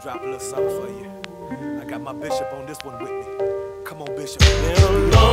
drop a little something for you. I got my Bishop on this one with me. Come on, Bishop.